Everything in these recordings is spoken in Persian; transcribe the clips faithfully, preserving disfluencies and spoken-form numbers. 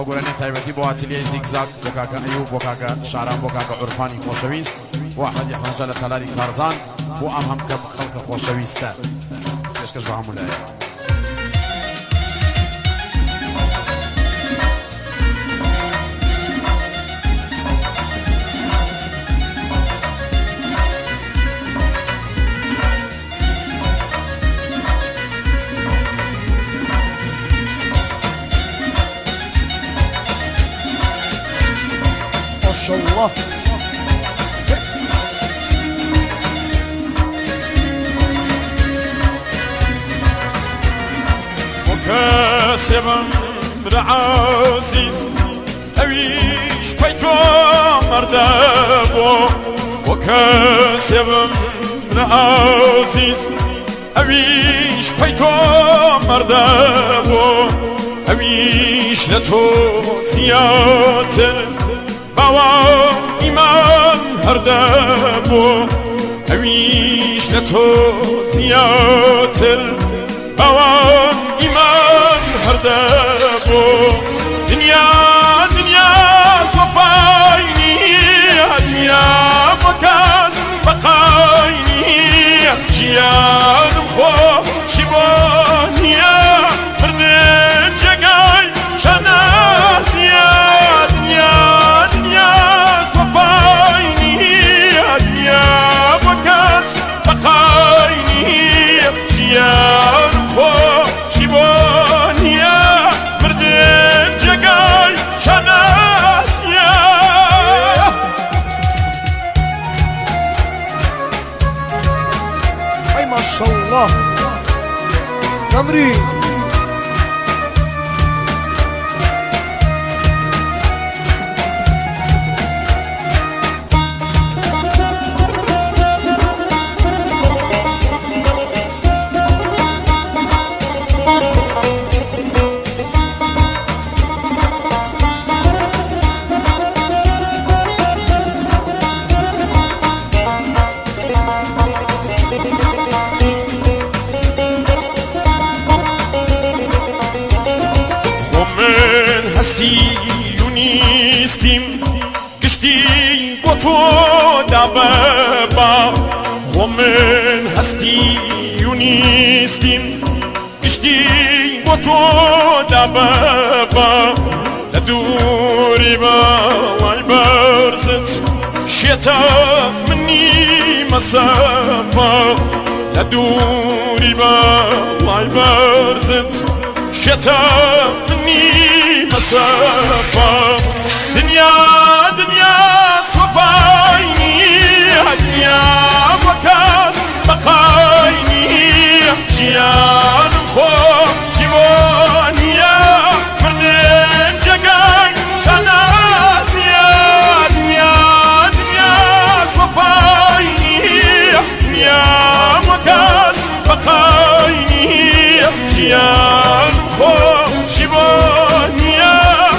بگورنی تایبەتی بۆ ئاتلیەی زیگزاگ بۆ کاکە ئەیوب بۆ کاکە شاران بۆ کاکە عورفانی خۆشەویست بۆ ئەحمەد یەحمەدجا لە تەلاری کارزان بۆ ئەم هەم کە خەڵکە خۆشەویستە پێشکەش بە هەموو لایە ما شاء الله وكاسبا بالعزيز أويش بيتو مردابو وكاسبا بالعزيز أويش بيتو مردابو أويش لتو زياتر باوا ایمان هرده بو اویش نتو زیاتر باوا ایمان هرده بو دنیا دنیا صفاینی دنیا بکس بقاینی جیانم خو شبانیه مردن جگای شنازیه دنیا ما شاء الله تمرين نیستیم گشتی با تو دبابا خومن هستی و نیستیم گشتی با تو دبابا لدوری با وای برزت شیطا منی مسافا لدوری با وای برزت شیطا منی مسافة دنيا دنيا صفايني دنيا وكاس بقايني جيان خو جوانيا مردن جگاي شناسيا دنيا دنيا صفايني دنيا وكاس بقايني جيان خو جوانيا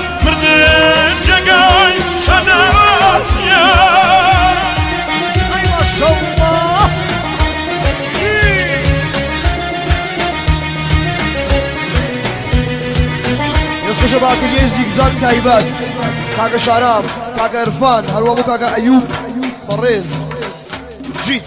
شباب تلي زيغزاغ تايبات كاكا شارام كاكا عرفان هلو ابو كاكا ايوب بريز جيت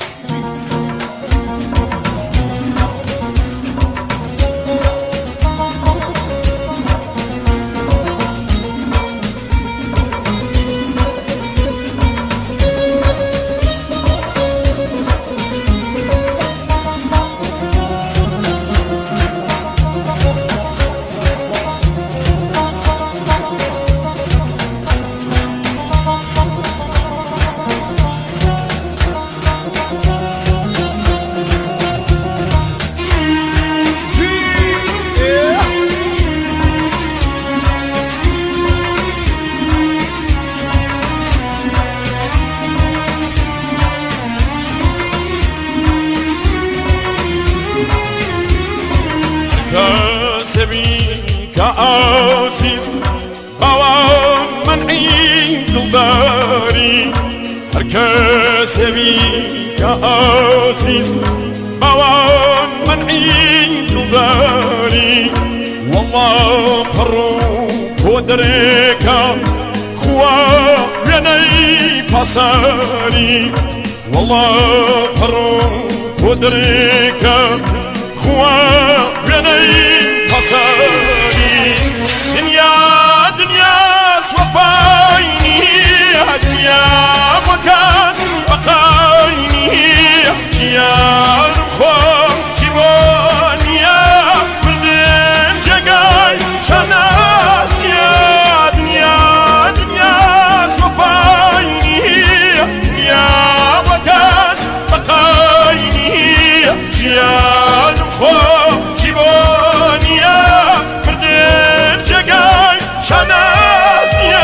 عزيز باوان منعي دلداري هركس بيك عزيز باوان منعي دلداري والله فرو درێکە خوا وێنەی پاسەری وەڵا پەڕۆ بۆ درێکە خوا وێنەی پاسەری دنیا دنیا سوپای نییە دنیا بۆ کەس بەقای نییە گیان خۆشی بۆ نییە بردن جێگای شەنازیە دنیا دنیا سوپای نییە دنیا بۆ کەس بەقای نییە گیان خۆشی بۆ نییە بردن جێگای شەنازیە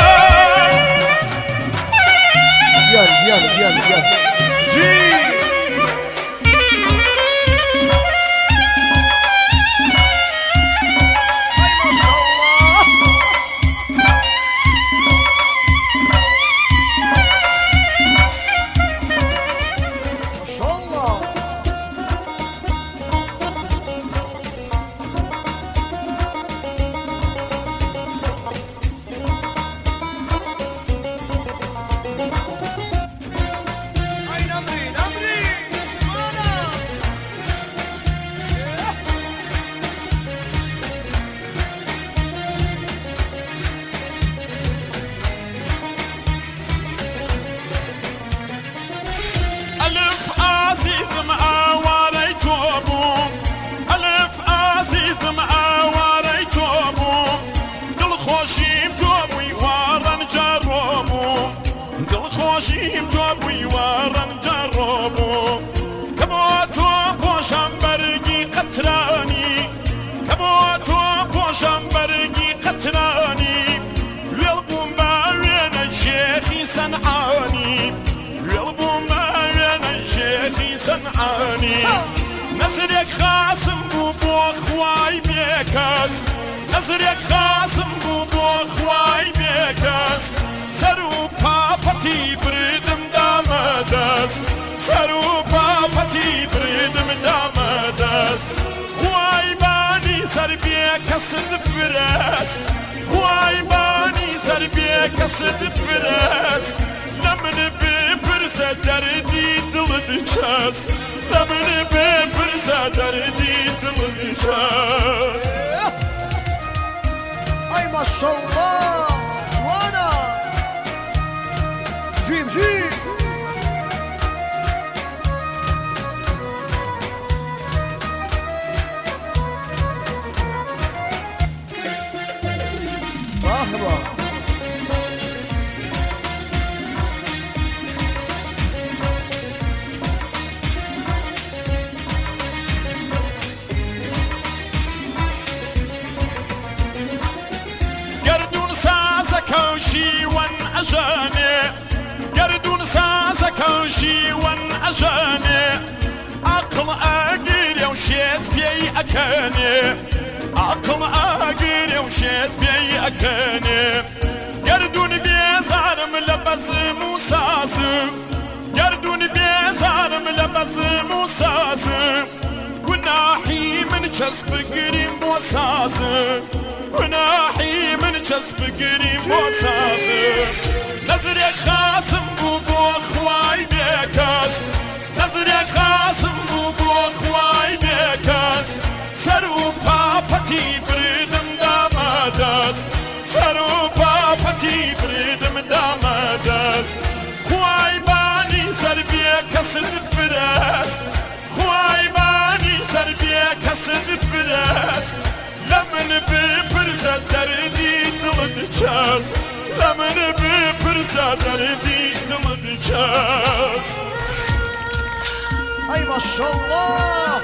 يلا يلا يلا يلا جي دڵخۆشیم تۆ بووی وەڕەن جەڕۆبوو کە بۆ تۆ پۆشەم بەرگی قەترانی کە بۆ تۆ پۆشەم بەرگی قەترانی وێڵ بووم بە وێنە شێخی سەنعانی وێڵ بووم بە وێنە شێخی سەنعانی نەزرێک خاسم بوو بۆ خوای بێکەس نەزرێک خاسم بوو بۆ خوای بێکەس سەر و پاپەتی بردم دامەدەست سەر و پاپەتی بردم دامەدەست خوای بانی سەر بێکەسد فرەست خوای بانی سەر بێکەسد فرەست لە من بپرسە دەردی دڵت چەست لە من بپرسە دەردی دڵت چەست اي ما شاء الله جوانا جيب جيب مرحبا گردون سازەکە و شیوەن ئەژەنێ گردون سازەکە و شیوەن ئەژەنێ عەقڵ ئەگیرێ و شێت پێی ئەکەنێ عەقڵ ئەگیرێ و شێت پێی ئەکەنێ گردون بێزارم لە بەزم و سازم گردون بێزارم لە بەزم و سازم گوناحی من چەسب بگریم بۆ سازم گوناحی من چەسب بگریم بۆ سازم نەزرێک خاسم بوو بۆ خوای بێکەس نەزرێک خاسم بوو بۆ خوای بێکەس سەر و پاپەتی بردم دامەدەست سەر و پاپەتی بردم دامەدەست خوای بانی سەر بێکەسد فرەست خوای بانی سەر بێکەسد فرەست لە من بپرسە دەردی دڵت چەست لە من بپرسە دەردی دڵت چەست اي ما شاء الله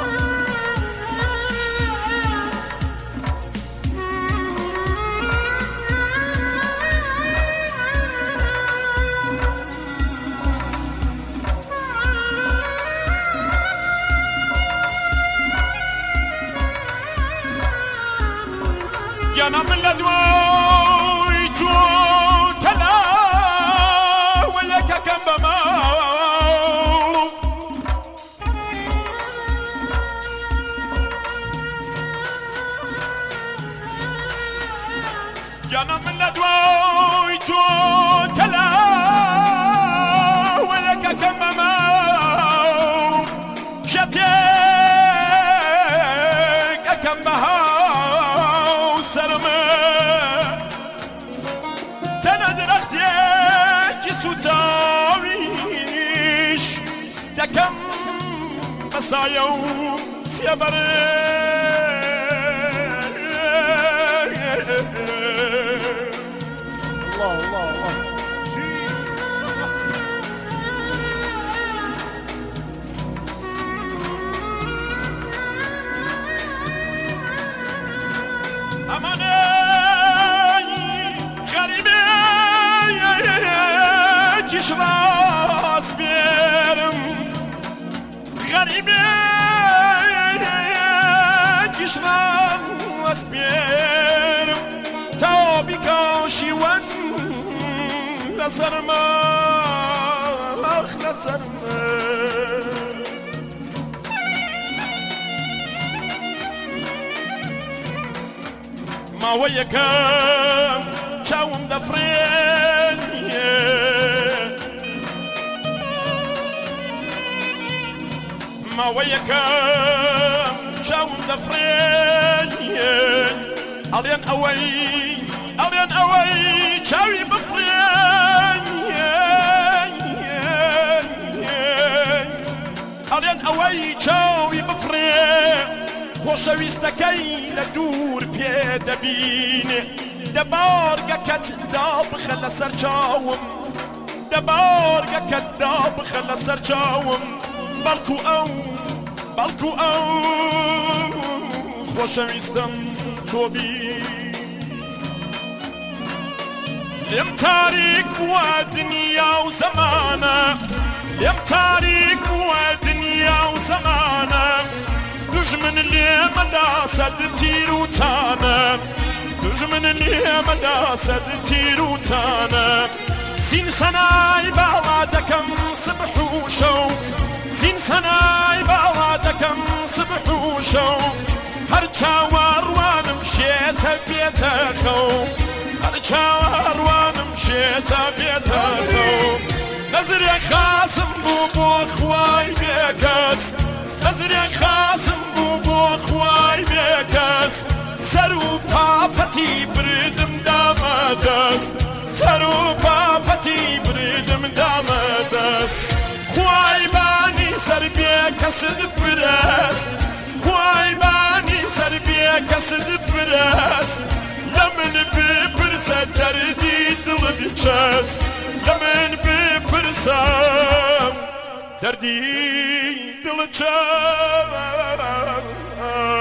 گیانم لە دوای تۆ کەلا وەیەکەکەم بە ماڵ يانا من لدوي تو كلا ولك كمما شتيك كمها سرمه تندرختك ستاويش دكم مسايو سيبر الله الله الله امانه غريبه كش راس بيرم غريبه كش راس بيرم تابي كاشي ون نصر ما اخ نصر ما ما وياكم شاوم دفرين ما وياكم شاوم دفرين الين اوي الين اوي شاوي بفرين الين اوي شاوي بفرين خوشویستەکەی لە دوور پێ دەبینێ دەبارگەکەت دابخە لە سەر چاوم دەبارگەکەت دابخە لە سەر چاوم بەڵکو ئەو بەڵکو ئەو خۆشەویستم تۆ بی لێم تاریک بووە دنیا و زەمانە لێم تاریک بووە دنیا و زەمانە دژمن لێمەدا سەد تیر و تانە دژمن لێمەدا سەد تیر و تانە زین سەنای باڵا دەکەم سبح و شەو زین سەنای باڵا دەکەم سبح و شەو هەر چاوەڕوانم شێتە بێتە خەو هەر چاوەڕوانم شێتە بێتە خەو نەزرێک خاسم بوو بۆ خوای بێکەس نەزرێک خاسم خوای بێکەس سەر و پاپەتی بردم دامە دەست سەر و پاپەتی بردم دامە دەست خوای بانی سەر بێکەسد فرەست خوای بانی سەر بێکەسد فرەست لە من بپرسە دەردی دڵت چەست لە من بپرسە دەردی دڵت چەست